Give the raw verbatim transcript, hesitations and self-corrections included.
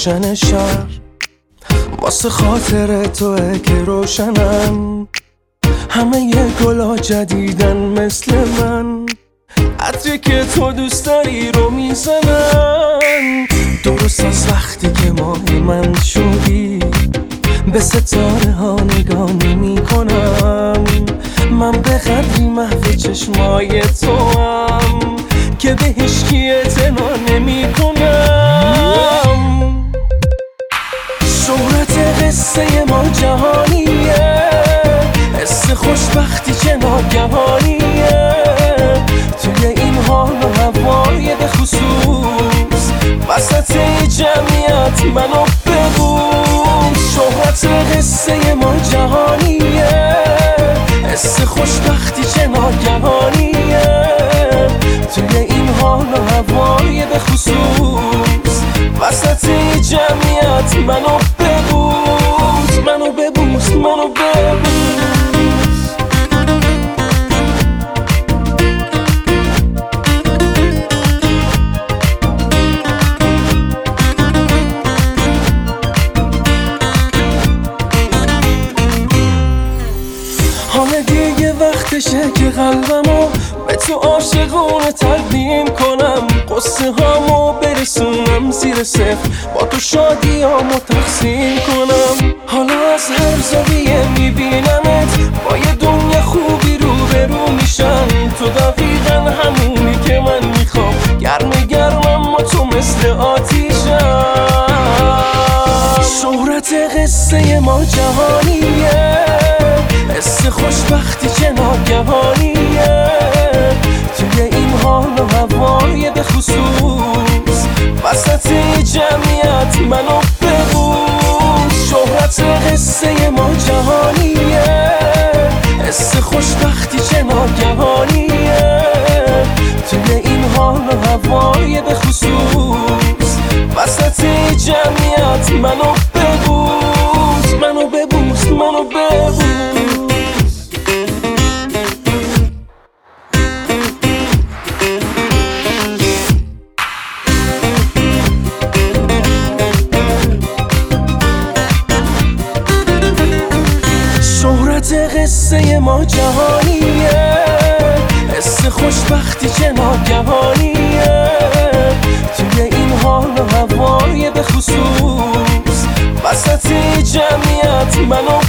روشن شهر واسه خاطر توه که روشنن، همه یه گلا جدیدن مثل من، عطری که تو دوست داری رو میزنن. درست از وقتی که ماهی من شدی به ستاره ها نگاه نمی کنم، من به قدری محو چشمای تو هم که به هیچکی اعتنا نمی کنم. شهرت قصه ما جهانیه، حس خوشبختی چه ناگهانیه، توی این حال و هوای به خصوص وسط جمعیت منو ببوس. شهرت قصه ما جهانیه، حس خوشبختی چه ناگهانیه، توی این حال و هوای به خصوص وسط جمعیت منو ببوس، منو ببوس، منو ببوس. حالا دیگه وقتشه که قلبمو به تو عاشقونه تقدیم کنم، قصه هامو برسونم زیر صفر، با تو شادیامو تقسیم کنم. حالا از هر زاویه میبینمت، با یه دنیا خوبی رو به رو میشن، تو دقیقا همونی که من میخوام، گرم گرمم ما تو مثل آتیشم. شهرت قصه ما جهانیه، حس خوشبختی چه ناگهانیه، توی این حال و هوای به خصوص وسط جمعیت منو ببوس. شهرت قصه ما جهانیه، حس خوشبختی چه ناگهانیه، توی این حال و هوای به خصوص وسط جمعیت منو ببوس، منو ببوس، منو ببوس. شهرت قصه ما جهانیه، حس خوشبختی چه ناگهانیه، توی این حال و هوای به خصوص وسط جمعیت منو